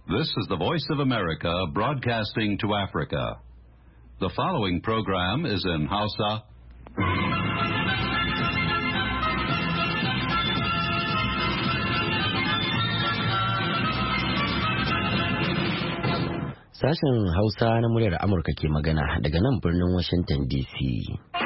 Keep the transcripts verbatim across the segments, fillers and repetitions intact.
This is the Voice of America broadcasting to Africa. The following program is in Hausa. Sashen Hausa na muryar Amurka ke magana daga nan birnin Washington D C.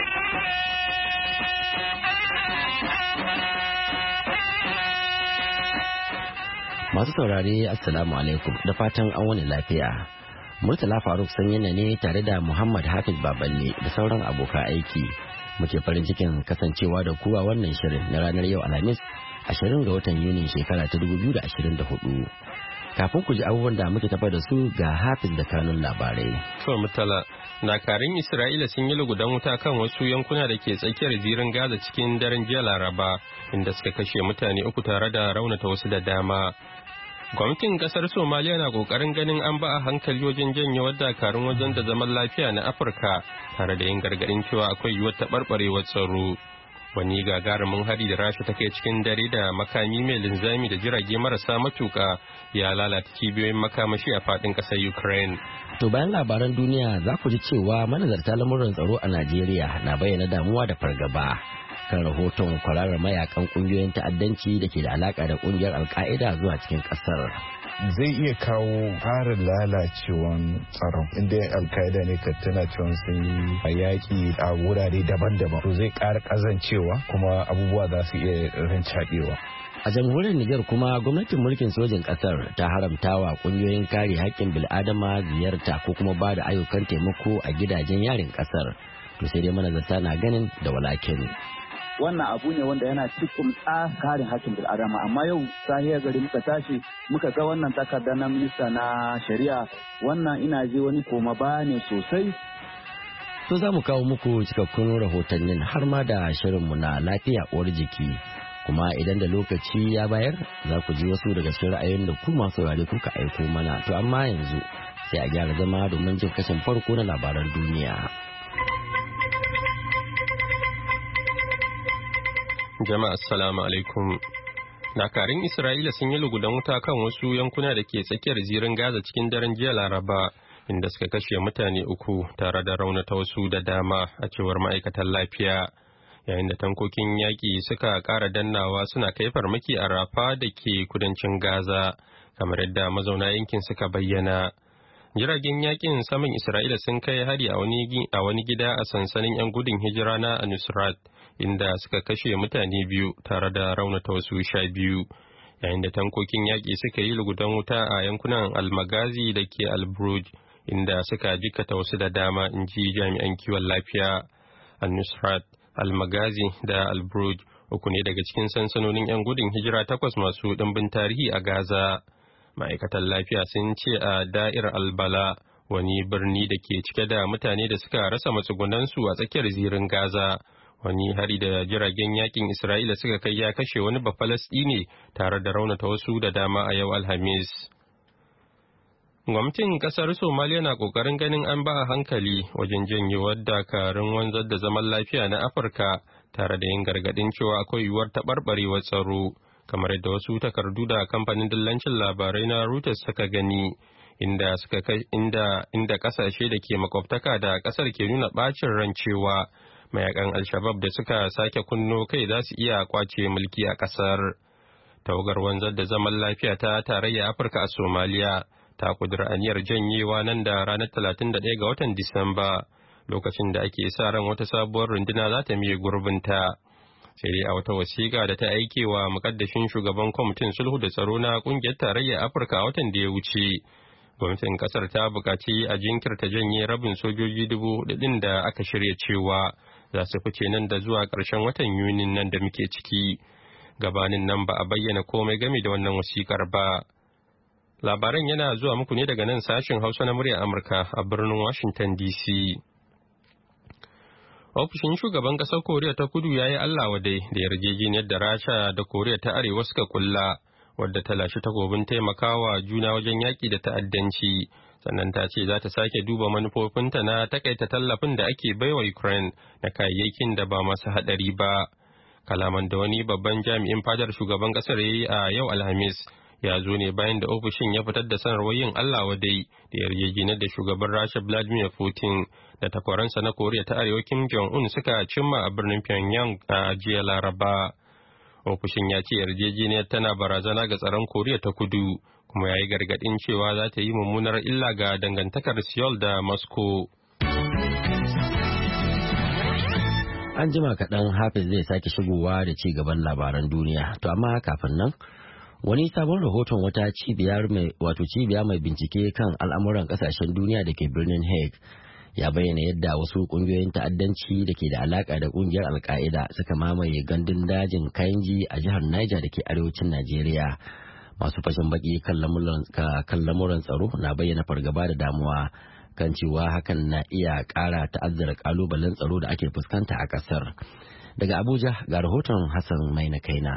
Masu saurare Assalamu alaikum da fatan an wani lafiya. Murtala Faruk Sanyina ne tare da Muhammad Hafiz Baballe da sauran abokan aiki. Muke farin cikin kasancewa da kuwa wannan shirin na ranar yau Alhamis ashirin ga watan Yunin shekara ta dubu biyu da ashirin da hudu. Kafin ku ji abubuwan da muke tafa da su ga Hafiz da kanun labarai. To Murtala, dakarun Isra'ila sun yi lugudan wuta kan wasu yankuna da ke tsakiyar zirin Gaza cikin daren jiya Laraba, inda suka kashe mutane uku tare da raunata wasu da dama. Gwamnatin kasar Somaliya na kokarin ganin an ba a hankali wajen janyewar dakarun wajen da zaman lafiya na Afirka tare da yin gargadin cewa akwai yiwuwar taɓarɓarewar tsaro. Wani gagarumin hari da Rasha ta kai cikin dare da makami mai linzami da jirage marasa matuka ya lalata cibiyoyin makamashi a faɗin ƙasar Ukraine. To bayan labaran duniya za ku ji cewa manazarta lamuran tsaro a Najeriya na bayyana damuwa da fargaba kan rahoton kwararar mayakan kungiyoyin ta'addanci da ke da alaka da kungiyar alka'ida zuwa cikin kasar. Zai iya kawo ƙarin lalacewan tsaron inda alka'ida ne ka tana cewa sun yi yaƙi a wurare daban-daban to zai ƙara ƙazancewa kuma abubuwa za su iya rincaɗewa. A jamhuriyar Nijar kuma gwamnatin mulkin sojin ƙasar ta haramtawa kungiyoyin kare haƙƙin bil'adama ziyarta ko kuma ba da ayyukan taimako a gidajen yarin ƙasar. To sai dai manazarta na ganin da walakin. Wannan abu ne wanda yana cikin tsarin hakkin bil'adama, amma yau sahiyar gari muka tashi muka ga wannan takarda na minista na shari'a, wannan ina ji wani koma baya ne sosai. To za mu kawo muku cikakkun rahotannin har ma da shirinmu na lafiya uwar jiki, kuma idan da lokaci ya bayar za ku ji wasu daga cikin ra'ayoyin da ku masu saurare kuka aiko mana. To amma yanzu sai a gyara zama domin jin kashin farko na labaran duniya. Jama'a assalamu alaikum. Dakarun Isra'ila sun yi lugudan wuta kan wasu yankuna da ke tsakiyar zirin Gaza cikin daren jiya Laraba, inda suka kashe mutane uku tare da raunata wasu da dama a cewar ma'aikatan lafiya. Yayin da tankokin yaƙi suka ƙara dannawa suna kai farmaki a Rafa da ke kudancin Gaza, kamar yadda mazauna yankin suka bayyana. Jiragen yaƙin saman Isra'ila sun kai hari a wani gida a sansanin 'yan gudun hijira na Nusrat, inda suka kashe mutane biyu tare da raunata wasu sha biyu, yayin da tankokin yaƙi suka yi lugudan wuta a yankunan Almagazi da ke Albruj, inda suka jikata wasu da dama, in ji jami'an kiwon lafiya. Al-Nusrat, Almagazi da Albruj uku ne daga cikin sansanonin 'yan gudun hijira takwas masu ɗimbin tarihi a Gaza. Ma'aikatan lafiya sun ce a Da'ir Albala, wani birni da ke cike da mutane da suka rasa matsugunansu a tsakiyar zirin Gaza, wani hari da jiragen yakin Isra'ila suka kai ya kashe wani Bafalastini tare da raunata wasu da dama a yau Alhamis. Gwamnatin kasar Somaliya na kokarin ganin an ba a hankali wajen janyewar dakarun wanzar da zaman lafiya na Afirka tare da yin gargadin cewa akwai yiwuwar taɓarɓarewar tsaro, kamar yadda wasu takardu da kamfanin dillancin labarai na Reuters suka gani, inda suka inda inda kasashe da ke makwabtaka da kasar ke nuna bacin ran cewa mayakan Al-Shabab da suka sake kunno kai za su iya kwace mulki a kasar. Tawagar wanzar da zaman lafiya ta tarayya Afirka a Somaliya ta kudura aniyar janyewa nan da ranar talatin da ɗaya ga watan Disamba, lokacin da ake sa ran wata sabuwar runduna za ta miye gurbinta. Sai dai a wata wasiƙa da ta aike wa mukaddashin shugaban kwamitin sulhu da tsaro na ƙungiyar tarayyar Afirka a watan da ya wuce, gwamnatin kasar ta buƙaci a jinkirta janye rabin sojoji dubu hudu ɗin da aka shirya cewa za su fice nan da zuwa ƙarshen watan Yunin nan da muke ciki. Gabanin nan ba a bayyana komai game da wannan wasiƙar ba. Labaran yana zuwa muku ne daga nan sashen Hausa na muryar Amurka a birnin Washington D C. Ofishin shugaban ƙasar Koriya ta Kudu ya yi Allah wadai da yarjejeniyar da Rasha da Koriya ta Arewa suka kulla, wadda ta lashe takobin taimakawa juna wajen yaƙi da ta'addanci. Sannan ta ce za ta sake duba manufofinta na takaita tallafin da ake baiwa Ukraine na kayayyakin da ba masu haɗari ba. Kalaman da wani babban jami'in fadar shugaban ƙasar ya yi a yau Alhamis ya zo ne bayan da ofishin ya fitar da sanarwar yin Allah wadai da yarjejeniyar da shugaban Rasha Vladimir Putin da takwaransa na Koriya ta Arewa Kim Jong-un suka cimma a birnin Pyongyang a jiya Laraba. Ofishin ya ce yarjejeniyar tana barazana ga tsaron Koriya ta Kudu kuma ya yi gargaɗin cewa za ta yi mummunar illa ga dangantakar Seoul da Moscow. An jima kaɗan Hafiz zai sake shigowa da ci gaban labaran duniya. To amma kafin nan, wani sabon rahoton wata cibiyar mai wato cibiya mai bincike kan al'amuran ƙasashen duniya da ke birnin Hague ya bayyana yadda wasu ƙungiyoyin ta'addanci da ke da alaƙa da ƙungiyar Al-Qaeda suka mamaye gandun dajin Kainji a jihar Niger da ke arewacin Najeriya. Masu fashin baki kan lamuran tsaro na bayyana fargaba da damuwa kan cewa hakan na iya ƙara ta'azzara ƙalubalen tsaro da ake fuskanta a ƙasar. Daga Abuja ga rahoton Hassan Maina Kaina.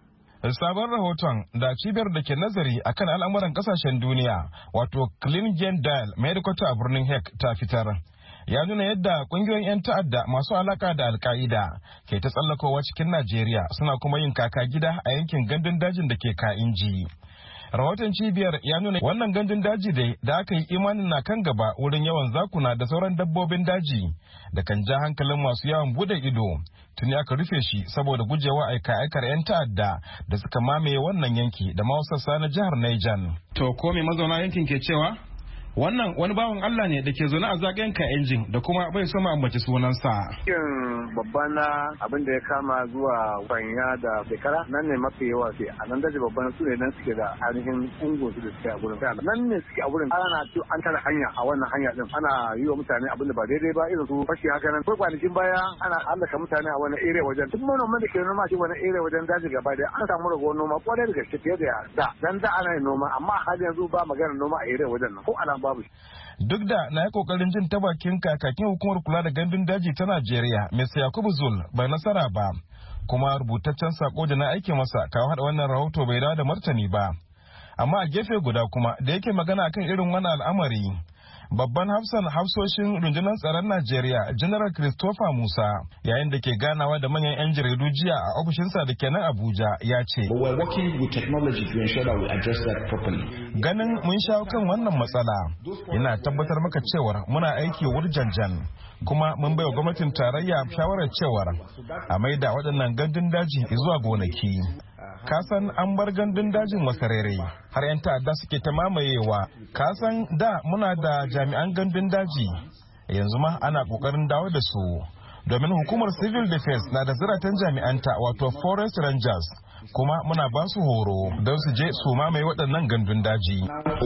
Sabon rahoton da cibiyar da ke nazari akan al'amuran ƙasashen duniya wato Klingen Dial mai rikwata a birnin Hague ta fitar. Ya nuna yadda ƙungiyoyin 'yan ta'adda masu alaka da Al-Qaida ke ta tsallakowa cikin Najeriya suna kuma yin kaka gida a yankin gandun dajin da ke Kainji. Rahoton cibiyar ya nuna wannan gandun daji dai da aka yi imanin na kan gaba wurin yawan zakuna da sauran dabbobin daji da kan ja hankalin masu yawon bude ido. Tuni aka rufe shi saboda gujewa aika-aikar 'yan ta'adda da suka mamaye wannan yanki da ma sassa na jihar Niger. To ko me mazauna yankin ke cewa? Wannan wani bawan Allah ne da ke zaune a zagayen ka injin da kuma bai so mu ambaci sunansa. Cikin babban na abin da ya kama zuwa kwanya da shekara nan ne mafi yawa ke a nan daji babban su ne nan suke da ainihin ungo su da suke a gurin. Nan ne suke a gurin ana ci an tara hanya a wannan hanya din ana yi wa mutane abin da ba daidai ba irin su fashi haka nan. Ko kwanakin baya ana hallaka mutane a wani area wajen. Duk manoman da ke noma shi wani area wajen daji gaba daya an samu ragowar noma kwarai da gaske fiye da da. Dan da ana yin noma amma har yanzu ba magana noma a area wajen nan ko ana babu. Duk da na yi kokarin jin ta bakin kakakin hukumar kula da gandun daji ta Najeriya, Mister Yakubu Zul, bai nasara ba, kuma rubutaccen sako da na aike masa kawo hada wannan rahoto bai dawo da martani ba. Amma a gefe guda kuma da yake magana akan irin wannan al'amari, babban hafsan hafsoshin rundunar tsaron Najeriya, General Christopher Musa, yayin da ke ganawa da manyan 'yan jaridu jiya a ofishinsa da ke nan Abuja, ya ce, ganin mun shawo kan wannan matsala, ina tabbatar maka cewar muna aiki wurjanjan, kuma mun baiwa gwamnatin tarayya shawarar cewar a maida waɗannan gandun daji zuwa gonaki. Kasan an bar gandun dajin wasarere har 'yan ta'adda suke ta mamayewa. Kasan da muna da jami'an gandun daji, yanzu ma ana kokarin dawo da su. Domin hukumar civil defense na da ziratan jami'anta wato forest rangers, kuma muna ba su horo don su je su mamaye waɗannan gandun daji.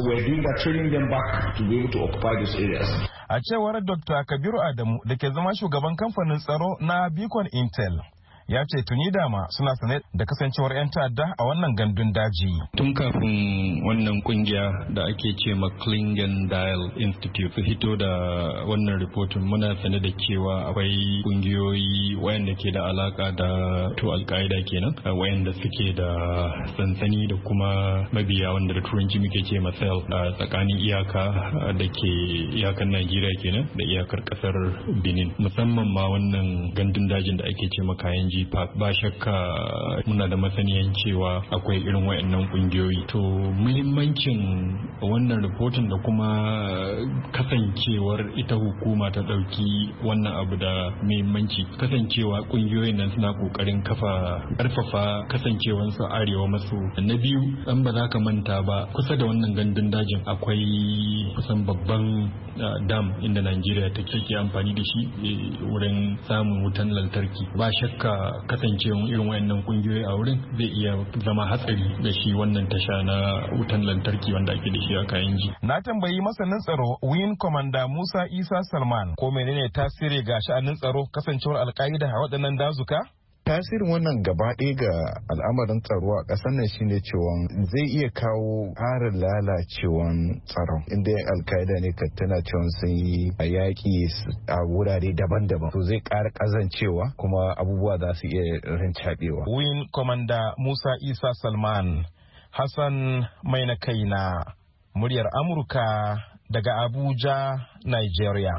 A cewar Doctor Kabiru Adamu da ke zama shugaban kamfanin tsaro na Beacon Intel, ya ce tuni dama suna sane da kasancewar 'yan ta'adda a wannan gandun daji. Tun kafin wannan kungiya da ake ce ma Klingen Dial Institute su hito da wannan ripotin, muna sane da cewa akwai kungiyoyi wayanda ke da alaka da to Al-Qaeda kenan, wayanda suke da sansani da kuma mabiya wanda da turanci muke ce ma cell a tsakanin iyaka da ke iyakan Najeriya kenan da iyakar kasar Benin, musamman ma wannan gandun dajin da ake ce ma Kainji Park. Ba shakka muna da masaniyan cewa akwai irin wayannan kungiyoyi. To muhimmancin wannan rahoton da kuma kasancewar ita hukuma ta dauki wannan abu da muhimmanci, kasancewa kungiyoyin nan suna kokarin kafa karfafa kasancewar su arewa maso. Na biyu, an ba za ka manta ba, kusa da wannan gandun dajin akwai kusan babban dam inda Najeriya take amfani da shi wurin samun wutan lantarki. Ba shakka kasancewan irin wayannan kungiyoyi a wurin zai iya zama hatsari da shi wannan tasha na wutan lantarki wanda ake da shi a Kainji. Na tambayi masanin tsaro Wing Commander Musa Isa Salman ko menene tasiri ga sha'anin tsaro kasancewar Al-Qaida a waɗannan dazuka? Tasirin wannan gaba ɗaya ga al'amarin tsaro a ƙasar nan shine cewa zai iya kawo ƙarin lalacewan tsaron, inda Al-Qaida ne ka tana cewa sun yi a yaƙi a wurare daban-daban, to zai ƙara ƙazancewa kuma abubuwa za su iya rincaɓewa. Wing Commander Musa Isa Salman, Hassan mai na kaina, muryar Amurka daga Abuja, Nigeria.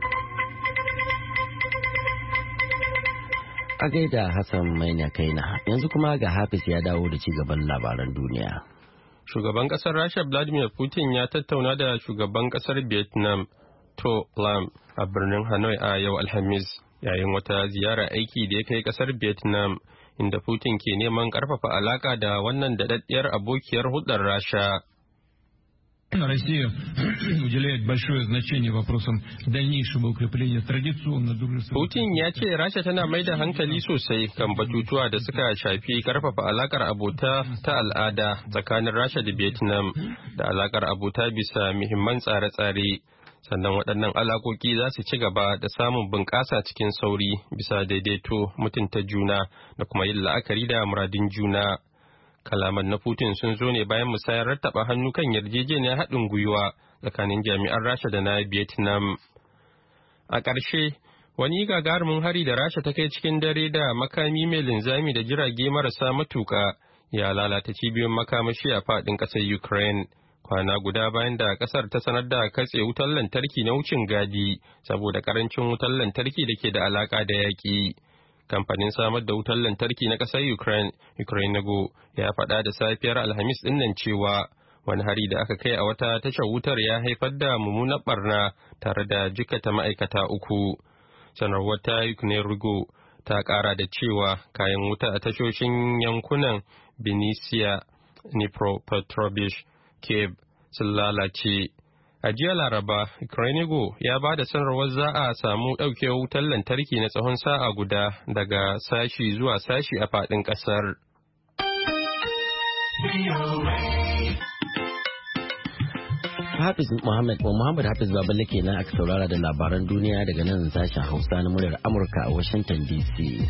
A gaida Hassan Maina Kaina, yanzu kuma ga Hafiz ya dawo da ci gaban labaran duniya. Shugaban kasar Rasha Vladimir Putin ya tattauna da shugaban kasar Vietnam To Lam a birnin Hanoi a yau Alhamis yayin wata ziyara aiki da ya kai kasar Vietnam inda Putin ke neman karfafa alaka da wannan daɗaɗɗiyar abokiyar hulɗar Rasha. Россия уделяет большое значение вопросам дальнейшего укрепления традиционно дружественных. Putin ya ce Rasha tana mai da hankali sosai kan batutuwa da suka shafi karfafa alakar abota ta al'ada tsakanin Rasha da Vietnam da alakar abota bisa muhimman tsare-tsare. Sannan waɗannan alakoki za su ci gaba da samun bunƙasa cikin sauri bisa daidaito mutunta juna da kuma yin la'akari da muradin juna. Kalaman na Putin sun zo ne bayan musayar rattaba hannu kan yarjejeniyar haɗin gwiwa tsakanin jami'an Rasha da na Vietnam. A ƙarshe, wani gagarumin hari da Rasha ta kai cikin dare da makami mai linzami da jirage marasa matuƙa ya lalata cibiyoyin makamashi a faɗin ƙasar Ukraine. Kwana guda bayan da ƙasar ta sanar da katse wutar lantarki na wucin gadi saboda ƙarancin wutar lantarki da ke da alaƙa da yaƙi. Kamfanin samar da wutar lantarki na ƙasar Ukraine, Ukrainego, ya faɗa da safiyar Alhamis ɗinnan cewa wani hari da aka kai a wata tashar wutar ya haifar da mummunar barna tare da jikkata ma'aikata uku. Sanarwar ta Ukrainego ta ƙara da cewa kayan wuta a tashoshin yankunan Benicia, Dnipropetrovsk, Kiev sun lalace. A jiya Laraba, Ukrainego ya ba da sanarwar za a samu ɗaukewar wutar lantarki na tsawon sa'a guda daga sashi zuwa sashi a faɗin ƙasar. Hafiz Muhammad wa Muhammad Hafiz Baballe kenan aka saurara da labaran duniya daga nan sashen Hausa na muryar Amurka a Washington D C.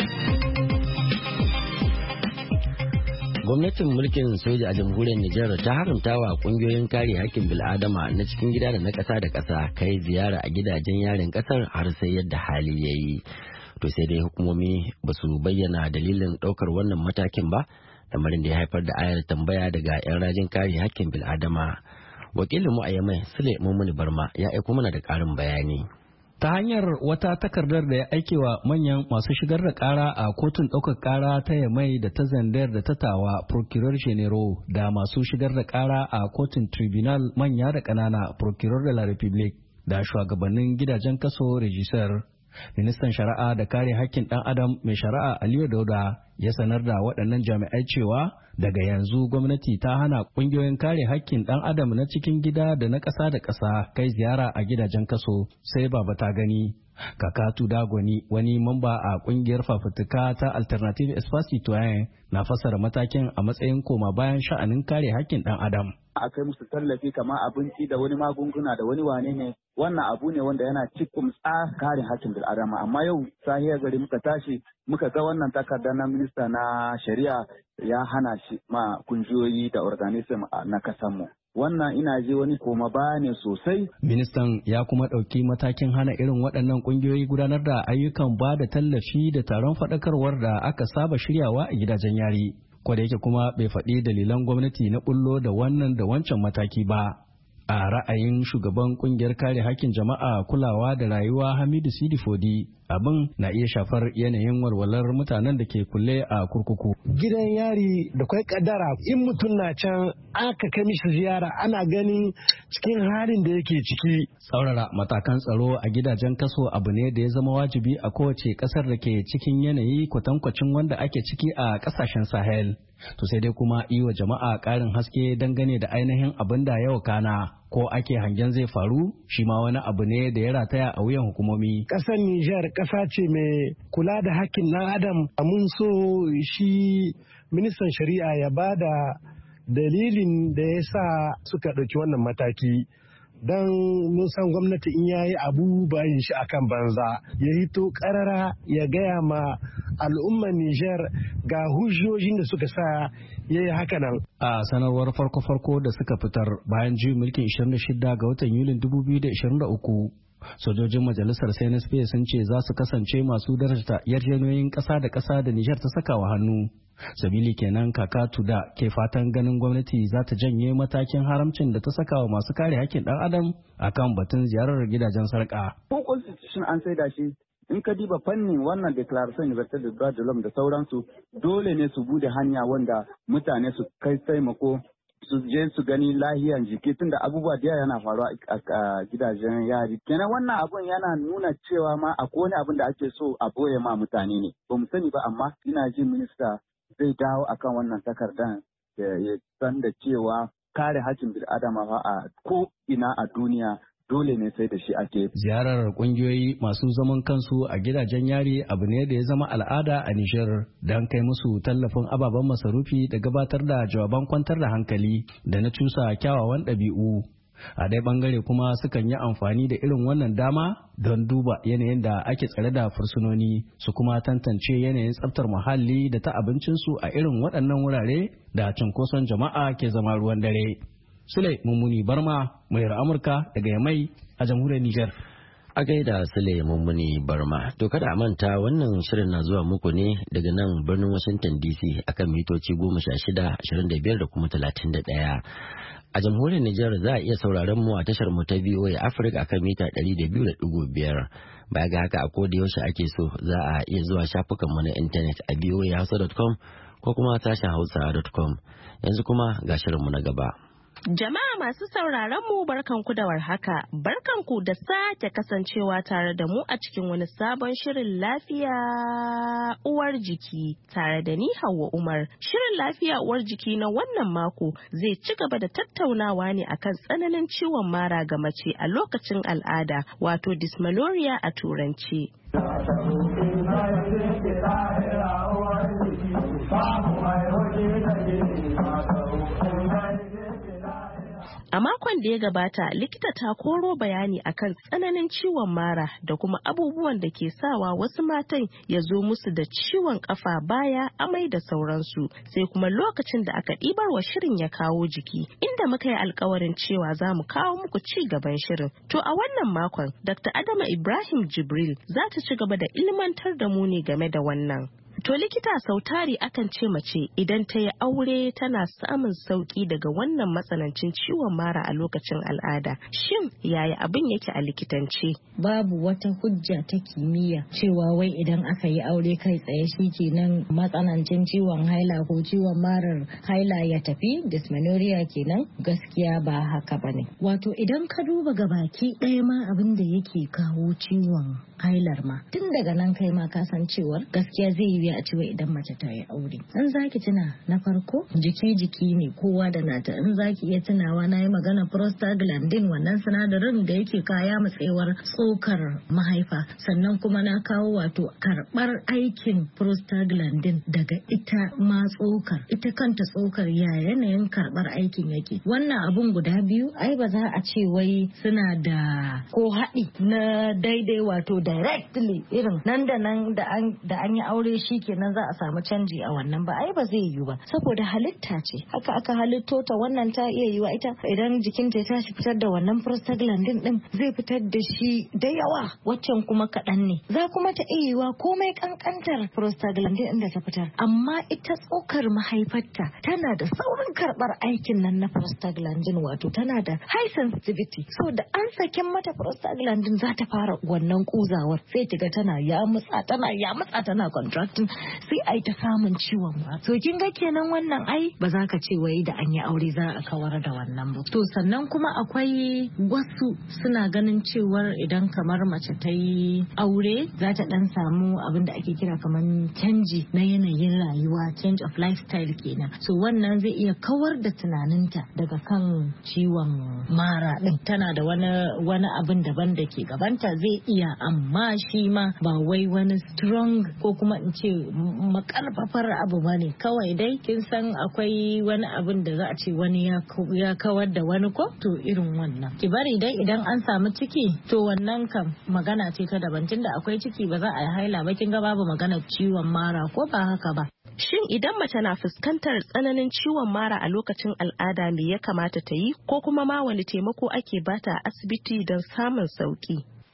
Gwamnatin mulkin soja a jamhuriyar Nijar ta haramta wa kungiyoyin kare hakkin bil'adama na cikin gida da na ƙasa da ƙasa kai ziyara a gidajen yarin ƙasar har sai yadda hali ya yi. To sai dai hukumomi ba su bayyana dalilin ɗaukar wannan matakin ba, lamarin da ya haifar da ayar tambaya daga 'yan rajin kare hakkin bil'adama. Wakilinmu a Yamai Sule Mumuni Barma ya aiko mana da ƙarin bayani. Ta hanyar wata takardar da ya aike wa manyan masu shigar da kara a kotun ɗaukar kara ta Yamai da ta Zandar da ta Tawa, Procureur General da masu shigar da kara a kotun Tribunal manya da ƙanana, Procureur de la République da shugabannin gidajen kaso Regisseur. Ministan Shari'a da kare hakkin ɗan Adam mai shari'a Aliyu Dauda ya sanar da waɗannan jami'ai cewa daga yanzu gwamnati ta hana ƙungiyoyin kare hakkin ɗan Adam na cikin gida da na ƙasa da ƙasa kai ziyara a gidajen kaso sai baba ta gani. Kakatu Dagoni, wani mamba a ƙungiyar fafutuka ta Alternative Espace Citoyen, na fassara matakin a matsayin koma bayan sha'anin kare hakkin ɗan Adam. A kai musu tallafi kamar abinci da wani magunguna da wani wane ne, wannan abu ne wanda yana cikin kare hakkin bil'adama. Amma yau sahiyar gari muka tashi muka ga wannan takarda na minista na shari'a ya hana shi ma kungiyoyi da organism na kasanmu. Wannan ina ji wani koma baya ne sosai. Ministan ya kuma ɗauki matakin hana irin waɗannan ƙungiyoyi gudanar da ayyukan ba da tallafi da taron faɗakarwar da aka saba shiryawa a gidajen yari. Kwada yake kuma bai faɗi dalilan gwamnati na ɓullo da wannan da wancan mataki ba. A ra'ayin shugaban kungiyar kare hakkin jama'a kulawa da rayuwa Hamidu Sidi Fodi, abin na iya shafar yanayin walwalar mutanen da ke kulle a kurkuku. Gidan yari da kwai kaddara in mutum na can aka kai mishi ziyara ana ganin cikin halin da yake ciki. Tsaurara matakan tsaro a gidajen kaso abu ne da ya zama wajibi a kowace kasar da ke cikin yanayi kwatankwacin wanda ake ciki a kasashen Sahel. To sai dai kuma yi wa jama'a ƙarin haske dangane da ainihin abin da ya wakana ko ake hangen zai faru shi ma wani abu ne da ya rataya a wuyan hukumomi. Ƙasar Nijar ƙasa ce mai kula da hakkin ɗan adam. Mun so shi ministan shari'a ya ba da dalilin da ya sa suka ɗauki wannan mataki. Don mun san gwamnati in yayi abu bayin shi akan banza ya hito karara ya gaya ma al'ummar Nijar ga hujjojin da suka sa ya yi haka nan. A sanarwar farko-farko da suka fitar bayan juyin mulkin ishirin da shida ga watan Yulin dubu biyu da ishirin da uku, sojojin majalisar C N S P sun ce za su kasance masu darajta yarjejeniyoyin ƙasa da ƙasa da Nijar ta saka wa hannu. Sabili kenan Kakatu da ke fatan ganin gwamnati za ta janye matakin haramcin da ta saka wa masu kare hakkin ɗan adam akan batun ziyarar gidajen sarƙa. Ko constitution an saida shi in ka diba fannin wannan declaration universal de droit de l'homme da sauransu dole ne su bude hanya wanda mutane su kai taimako su je su gani lahiyan jiki tunda abubuwa da yana faruwa a gidajen yari. Kenan wannan abun yana nuna cewa ma akwai wani abin da ake so a boye ma mutane ne. Ba mu sani ba amma ina jin minista zai dawo akan wannan takardan ya san da cewa kare hakkin bil'adama fa a ko ina a duniya dole ne sai da shi ake. Ziyarar kungiyoyi masu zaman kansu a gidajen yari abu ne da ya zama al'ada a Nijar don kai musu tallafin ababen masarufi da gabatar da jawaban kwantar da hankali da na cusa kyawawan ɗabi'u. A dai bangare kuma sukan yi amfani da irin wannan dama don duba yanayin da ake tsare da fursunoni su kuma tantance yanayin tsaftar muhalli da ta abincinsu a irin waɗannan wurare da cunkoson jama'a ke zama ruwan dare. Sule Mummuni Barma, mayar Amurka daga Yamai a jamhuriyar Nijar. A gaida Sule Mummuni Barma. To kada a manta wannan shirin na zuwa muku ne daga nan birnin Washington D C akan mitoci goma sha shida, ashirin da biyar da kuma talatin da ɗaya. A jamhuriyar Nijar za a iya sauraron mu a tashar mu ta V O A Africa akan mita ɗari da biyu da ɗigo biyar. Baya ga haka a koda yaushe ake so za a iya zuwa shafukan mu na intanet a v o a hausa dot com ko kuma sashen hausa dot com. Yanzu kuma ga shirin mu na gaba. Jama'a masu sauraron mu barkanku da warhaka, barkanku da sake kasancewa tare da mu a cikin wani sabon shirin lafiya uwar jiki tare da ni Hauwa Umar. Shirin lafiya uwar jiki na wannan mako zai ci gaba da tattaunawa ne akan tsananin ciwon mara ga mace a lokacin al'ada, wato dysmenorrhea a turanci. A makon da ya gabata likita ta koro bayani akan tsananin ciwon mara da kuma abubuwan da ke sawa wasu matan ya zo musu da ciwon kafa, baya, amai da sauransu, sai kuma lokacin da aka ɗibar wa shirin ya kawo jiki, inda muka yi alkawarin cewa za mu kawo muku ci gaban shirin. To a wannan makon Doctor Adama Ibrahim Jibril za ta ci gaba da ilmantar da mu ne game da wannan. To likita, sautari akan ce mace idan ta yi aure tana samun sauki daga wannan matsanancin ciwon mara a lokacin al'ada. Shin yaya abin yake a likitance? Babu wata hujja ta kimiyya cewa wai idan aka yi aure kai tsaye shi kenan matsanancin ciwon haila ko ciwon marar haila ya tafi, dysmenorrhea kenan. Gaskiya ba haka bane. Wato idan ka duba gabaki ɗaya ma abin da yake kawo ciwon hailar ma, tun daga nan kai ma ka san cewar gaskiya zai yi a cewa idan mace ta yi aure. In zaki tuna na farko jiki jiki ne kowa da nata. In zaki iya tunawa na yi magana prostaglandin, wannan sinadarin da yake kaya matsewar tsokar mahaifa, sannan kuma na kawo wato karbar aikin prostaglandin daga ita ma tsokar, ita kanta tsokar ya yanayin karbar aikin yake. Wannan abun guda biyu ai ba za a ce wai suna da ko haɗi na daidai wato directly irin nan da nan da an yi aure shi kenan za a samu canji a wannan ba, ai ba zai yiwu ba, saboda halitta ce haka aka halitto ta. Wannan ta iya yiwa ita idan jikinta ya tashi fitar da wannan prostaglandin din zai fitar da shi da yawa, waccan kuma kaɗan ne. Za kuma ta iya yiwa komai kankantar prostaglandin din da ta fitar, amma ita tsokar mahaifarta tana da saurin karɓar aikin nan na prostaglandin, wato tana da high sensitivity, so da an sakin mata prostaglandin za ta fara wannan kuzawar, sai ta ga tana ya mutsa tana ya mutsa tana contracting, sai ai ta samun ciwon ba. So kin ga kenan wannan ai ba za ka ce wai da an yi aure za a kawar da wannan ba. To sannan kuma akwai wasu suna ganin cewar idan kamar mace ta yi aure za ta dan samu abin da ake kira kamar canji na yanayin rayuwa, change of lifestyle kenan. So wannan zai iya kawar da tunaninta daga kan ciwon mara din. Tana da wani wani abin daban da ke gabanta zai iya, amma shi ma ba wai wani strong ko kuma in ce makarfafar abu ba ne, kawai dai kin san akwai wani abin da za a ce wani ya kawar da wani ko to irin wannan. Ki bari dai idan an samu ciki to wannan kam magana ce ta daban, tunda akwai ciki ba za a yi haila ba, kin ga babu maganar ciwon mara ko ba haka ba. Shin idan mace na fuskantar tsananin ciwon mara a lokacin al'ada me ya kamata ta yi, ko kuma ma wani taimako ake bata a asibiti don samun sauki?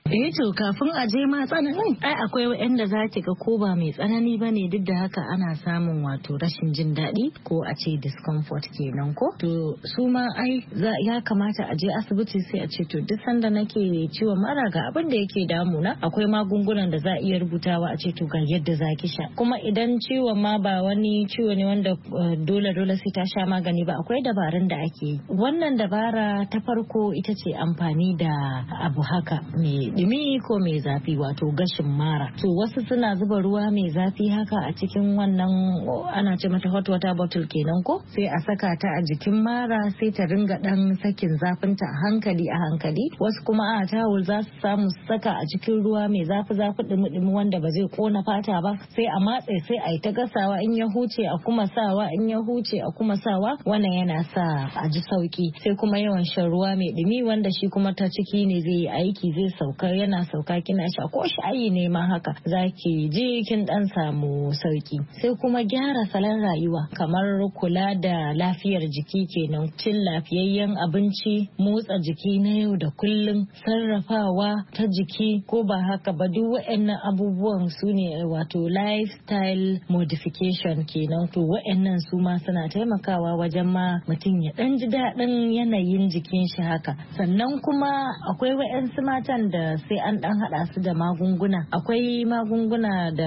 Eh to kafin a je ma tsananin ai akwai wanda za ki ga ko ba mai tsanani ba ne duk da haka ana samun wato rashin jin daɗi ko a ce discomfort kenan ko to su ma ai ya kamata a je asibiti sai a ce to duk sanda nake ciwon mara ga abin da yake damuna akwai magungunan da za a iya rubutawa a ce to ga yadda za ki sha kuma idan ciwon ma ba wani ciwo ne wanda dole dole sai ta sha magani ba akwai dabarun da ake yi wannan dabara ta farko ita ce amfani da abu haka mai dumi ko mai zafi wato gashin mara to wasu suna zuba ruwa mai zafi haka a cikin wannan ana ce mata hot water bottle kenan ko sai a saka ta a jikin mara sai ta ringa dan sakin zafinta a hankali a hankali wasu kuma a tawul za su samu saka a cikin ruwa mai zafi zafi dumi dumi wanda ba zai kona fata ba sai a matse sai a yi ta gasawa in ya huce a kuma sawa in ya huce a kuma sawa wannan yana sa a ji sauki sai kuma yawan shan ruwa mai dumi wanda shi kuma ta ciki ne zai yi aiki zai sauka yana sauka kina sha ko shayi ne ma haka zaki ji kin dan samu sauki sai kuma gyara salon rayuwa kamar kula da lafiyar jiki kenan cin lafiyayyen abinci motsa jiki na yau da kullum sarrafawa ta jiki ko ba haka ba duk waɗannan abubuwan su ne wato lifestyle modification kenan to waɗannan su ma suna taimakawa wajen ma mutum ya dan ji daɗin yanayin jikin shi haka sannan kuma akwai waɗansu matan da sai an dan hada su da magunguna akwai magunguna da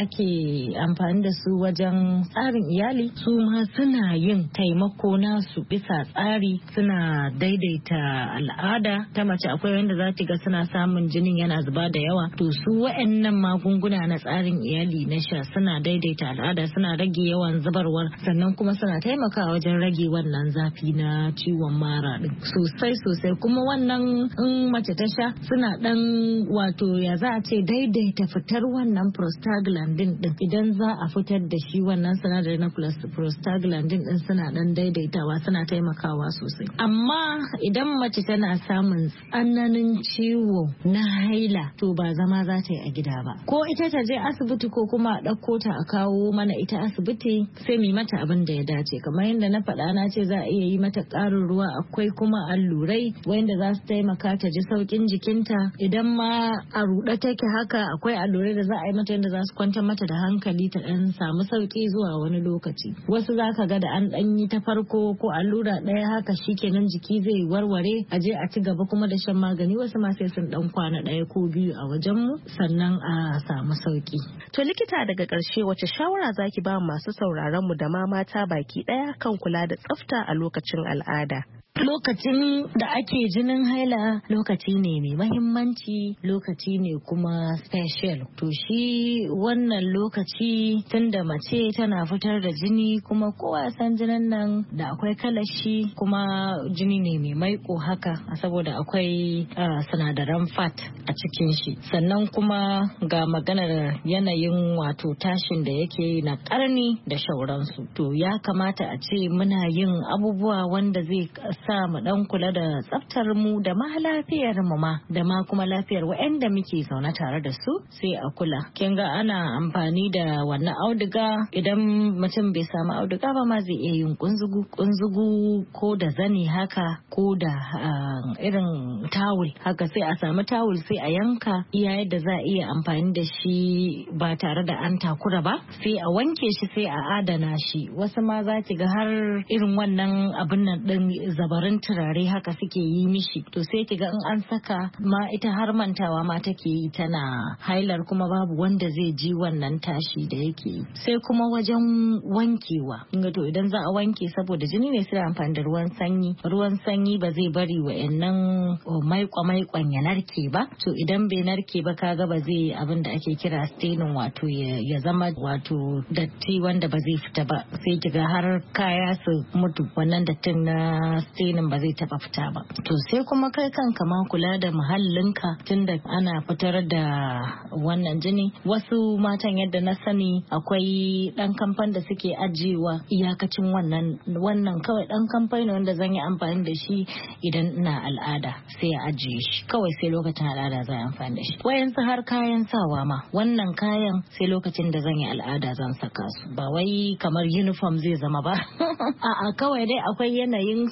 ake amfani da su wajen tsarin iyali su ma suna yin taimako nasu bisa tsari suna daidaita al'ada ta mace akwai wanda za ta ga suna samun jinin yana zuba da yawa to su wa'annan magunguna na tsarin iyali na sha suna daidaita al'ada suna rage yawan zubarwar sannan kuma suna taimakawa wajen rage wannan zafi na ciwon mara din sosai sosai kuma wannan in mace ta sha suna dan wato ya za a ce daidaita fitar wannan prostaglandin din idan za a fitar da shi wannan sinadari na prostaglandin din suna dan daidaitawa suna taimakawa sosai amma idan mace tana samun tsananin ciwo na haila to ba zama za ta yi a gida ba ko ita ta je asibiti ko kuma a ɗauko ta a kawo mana ita asibiti sai mu mata abin da ya dace kamar yadda na faɗa na ce za a iya yi mata ƙarin ruwa akwai kuma allurai wanda za su taimaka ta ji sauƙin jikinta idan ma a ruɗe take haka akwai allurai da za a yi mata yadda za su kwantar mata da hankali ta ɗan samu sauƙi zuwa wani lokaci wasu za ka ga da an ɗan yi ta farko ko allura ɗaya haka shikenan jiki zai warware a je a ci gaba kuma da shan magani wasu ma sai sun ɗan kwana ɗaya ko biyu a wajen mu sannan a samu sauƙi. To likita daga ƙarshe wace shawara zaki ba masu sauraron mu da ma mata baki ɗaya kan kula da tsafta a lokacin al'ada? Lokacin da ake jinin haila lokaci ne mai mahimmanci lokaci ne kuma special to shi wannan lokaci tunda mace tana fitar da jini kuma kowa san jinin nan da akwai kalashi kuma jini ne mai maiko haka saboda akwai uh, sinadaran fat a cikin shi sannan kuma ga maganar yanayin wato tashin da yake na karni da shauransu to ya kamata a ce muna yin abubuwa wanda zai sa mu dan kula da tsaftar mu da ma lafiyar mu ma da ma kuma lafiyar waɗanda muke zaune tare da su sai a kula kin ga ana amfani da wannan auduga idan mutum bai samu auduga ba ma zai iya yin kunzugu kunzugu ko da zani haka ko da uh, irin tawul haka sai a samu tawul sai a yanka iya yadda za a iya amfani da shi ba tare da an takura ba sai a wanke shi sai a adana shi wasu ma za ki ga har irin wannan abin nan din zabarin turare haka suke yi mishi to sai ki ga in an saka ma ita har mantawa ma take yi tana hailar kuma babu wanda zai ji wannan tashi da yake sai kuma wajen wankewa kinga to idan za a wanke saboda jini ne sai amfani da ruwan sanyi ruwan sanyi ba zai bari wa'annan maikwa maikon ya narke ba to idan bai narke ba kaga ba zai abin da ake kira staining wato ya zama wato datti wanda ba zai fita ba sai ki ga har kaya su mutu wannan dattin na staining ba zai taba fita ba to sai kuma kai kanka ma kula da muhallinka tunda ana fitar da wannan jini wasu matan yadda na sani akwai dan kamfan da suke ajiyewa iyakacin wannan wannan kawai dan kamfani wanda zan yi amfani da shi idan ina al'ada sai a ajiye shi kawai sai lokacin al'ada zan yi amfani da shi wayansu har kayan sawa ma wannan kayan sai lokacin da zan yi al'ada zan saka su ba wai kamar uniform zai zama ba a'a kawai dai akwai yanayin su kayan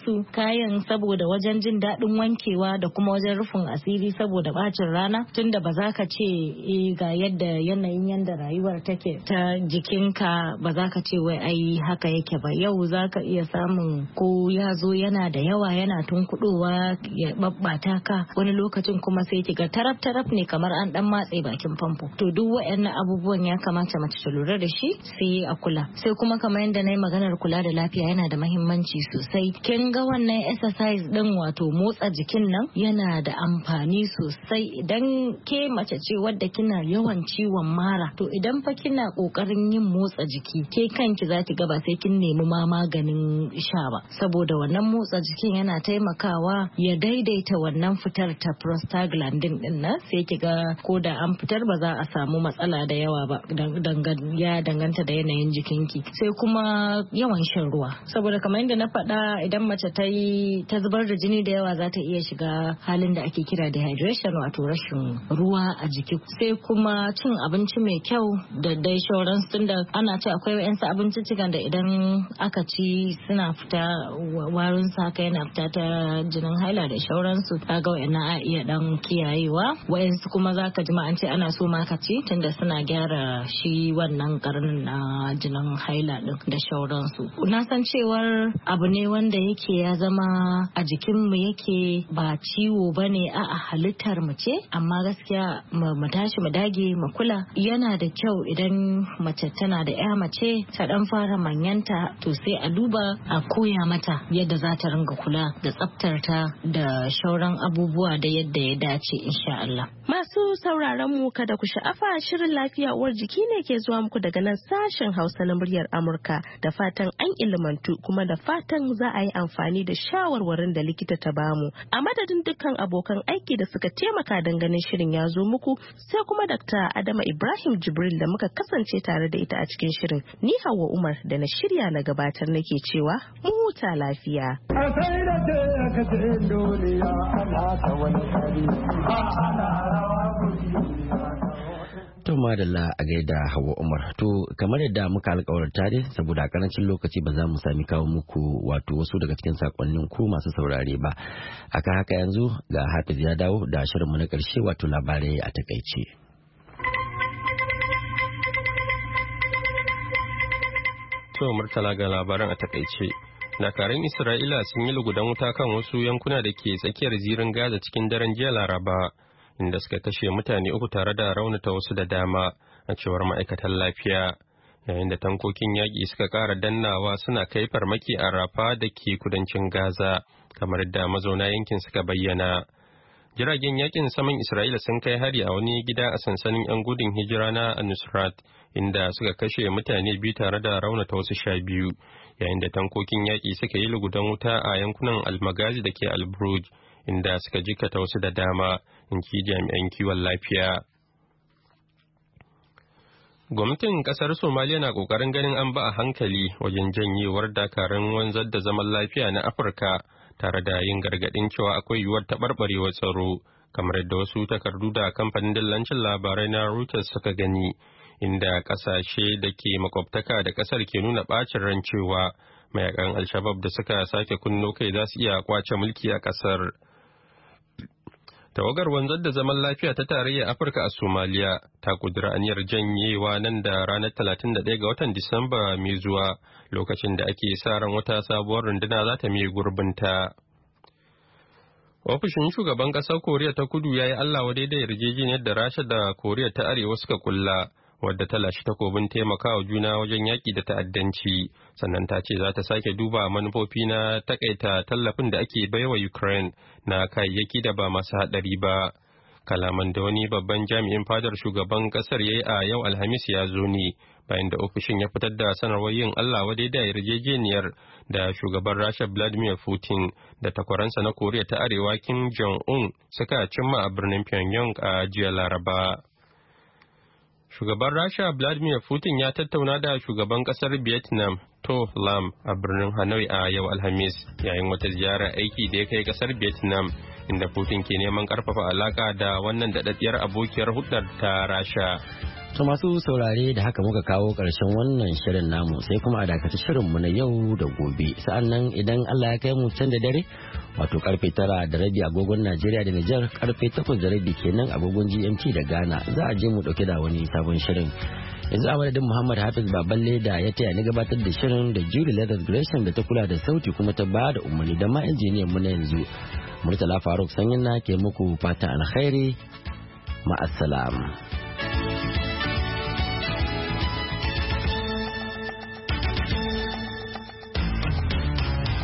kayan saboda wajen jin daɗin wankewa da kuma wajen rufin asiri saboda bacin rana, tunda ba za ka ce e, ga yadda yanayin yadda rayuwar take ta jikinka ba za ka ce wai ai haka yake ba. Yau za ka iya samun ko ya zo yana da yawa yana tunkuɗowa ya babbata ka, wani lokacin kuma sai ki ga taraf taraf ne kamar an dan matse bakin famfo. To duk waɗannan abubuwan ya kamata mace ta lura da shi sai a kula. Sai kuma kamar yadda na yi maganar kula da lafiya yana da mahimmanci sosai. Kin ga wannan exercise din wato motsa jikin nan yana da amfani sosai. Idan ke mace ce wadda kina yawan ciwon mara, to idan fa kina kokarin yin motsa jiki ke kanki za ki ga ba sai kin nemi ma maganin sha ba, saboda wannan motsa jikin yana taimakawa ya daidaita wannan fitar ta prostaglandin din nan, sai ki ga ko da an fitar ba za a samu matsala da yawa ba, ya danganta da yanayin jikinki. Sai kuma yawan shan ruwa, saboda kamar yadda na faɗa idan mace ta yi ta zubar da jini da yawa za ta iya shiga halin da ake kira dehydration wato rashin ruwa a jiki. Sai kuma cin abinci mai kyau da dai shauransu, tunda ana ce akwai wa'yansu abinciccikan da idan aka ci suna fita warin haka yana fita ta jinin haila da shauransu, kaga wa'yannan a iya dan kiyayewa. Wa'yansu kuma za ka ji ma an ce ana so ma ka ci tunda suna gyara shi wannan karnin na jinin haila din da shauransu. Na san cewar abu ne wanda yake ya zama a jikinmu yake ba ciwo bane a halittar mu ce, amma gaskiya mu tashi mu dage mu kula. Yana da kyau idan mace tana da ya mace ta dan fara manyanta, to sai a duba a koya mata yadda za ta ringa kula da tsaftarta da shauran abubuwa da yadda ya dace insha Allah. Masu sauraron mu kada ku sha'afa, shirin lafiya uwar jiki ne ke zuwa muku daga nan sashen Hausa na muryar Amurka. Da fatan an ilimantu kuma da fatan za a yi amfani da shawarwarin da likita ta bamu. A madadin dukkan abokan aiki da suka taimaka don ganin shirin ya zo muku, sai kuma Dakta Adama Ibrahim Jibril da muka kasance tare da ita a cikin shirin. Ni Hauwa Umar da na shirya na gabatar nake cewa mu huta lafiya. To madalla a gaida Hauwa Umar. To kamar yadda muka alƙawarta dai saboda karancin lokaci ba za mu sami kawo muku wato wasu daga cikin sakonnin ku masu saurare ba. Aka haka yanzu ga Hafiz ya dawo da shirinmu na ƙarshe wato labarai a takaice. To Murtala ga labaran a takaice. Dakarun Isra'ila sun yi lugudan wuta kan wasu yankuna da ke tsakiyar zirin Gaza cikin daren jiya Laraba, inda suka kashe mutane uku tare da raunata wasu da dama, a cewar ma'aikatan lafiya, yayin da tankokin yaƙi suka ƙara dannawa suna kai farmaki a Rafa da ke kudancin Gaza, kamar da mazauna yankin suka bayyana. Jiragen yaƙin saman Isra'ila sun kai hari a wani gida a sansanin 'yan gudun hijira na Nusrat, inda suka kashe mutane biyu tare da raunata wasu sha biyu, yayin da tankokin yaƙi suka yi lugudan wuta a yankunan Almagazi da ke Albruj, inda suka jikata wasu da dama, in ki jami'an kiwon lafiya. Gwamnatin kasar Somaliya na kokarin ganin an ba a hankali wajen janyewar dakarun wanzar da zaman lafiya na Afirka, tare da yin gargadin cewa akwai yiwuwar taɓarɓarewar tsaro, kamar yadda wasu takardu da kamfanin dillancin labarai na Reuters suka gani, inda kasashe da ke makwabtaka da kasar ke nuna bacin ran cewa mayakan Al-Shabab da suka sake kunno kai za su iya kwace mulki a kasar. Tawagar wanzar da zaman lafiya ta tarayyar Afirka a Somaliya ta kudura aniyar janyewa nan da ranar talatin da ɗaya ga watan Disamba mai zuwa, lokacin da ake sa ran wata sabuwar runduna za ta mai gurbinta. Ofishin shugaban ƙasar Koriya ta Kudu ya yi Allah wadai da yarjejeniyar da Rasha da Koriya ta Arewa suka kulla, wadda ta lashe takobin taimakawa juna wajen yaƙi da ta'addanci, sannan ta ce za ta sake duba manufofi na takaita tallafin da ake baiwa Ukraine na kayayyaki da ba masu haɗari ba. Kalaman da wani babban jami'in fadar shugaban ƙasar ya yi a yau Alhamis ya zo ne bayan da ofishin ya fitar da sanarwar yin Allah wadai da yarjejeniyar da shugaban Rasha Vladimir Putin da takwaransa na Koriya ta Arewa Kim Jong-un suka cimma a birnin Pyongyang a jiya Laraba. Shugaban Rasha Vladimir Putin ya tattauna da shugaban kasar Vietnam To Lam a birnin Hanoi a yau Alhamis, yayin wata ziyarar aiki da ya kai kasar Vietnam, inda Putin ke neman karfafa alaka da wannan daɗaɗɗiyar abokiyar hulɗar ta Rasha. To masu saurare da haka muka kawo ƙarshen wannan shirin namu sai kuma a dakaci shirinmu na yau da gobe. Sa'an nan idan Allah ya kai mu can da dare wato karfe tara da rabi agogon Najeriya da Nijar karfe takwas da rabi kenan agogon G M T da Ghana za a je mu dauke da wani sabon shirin. Yanzu a madadin Muhammad Hafiz Baballe da ya taya ni gabatar da shirin da Julie Leathers Gresham da ta kula da sauti kuma ta ba da umarni da ma injiniyan mu na yanzu. Murtala Faruk Sanyin na ke muku fata alkhairi ma'assalam.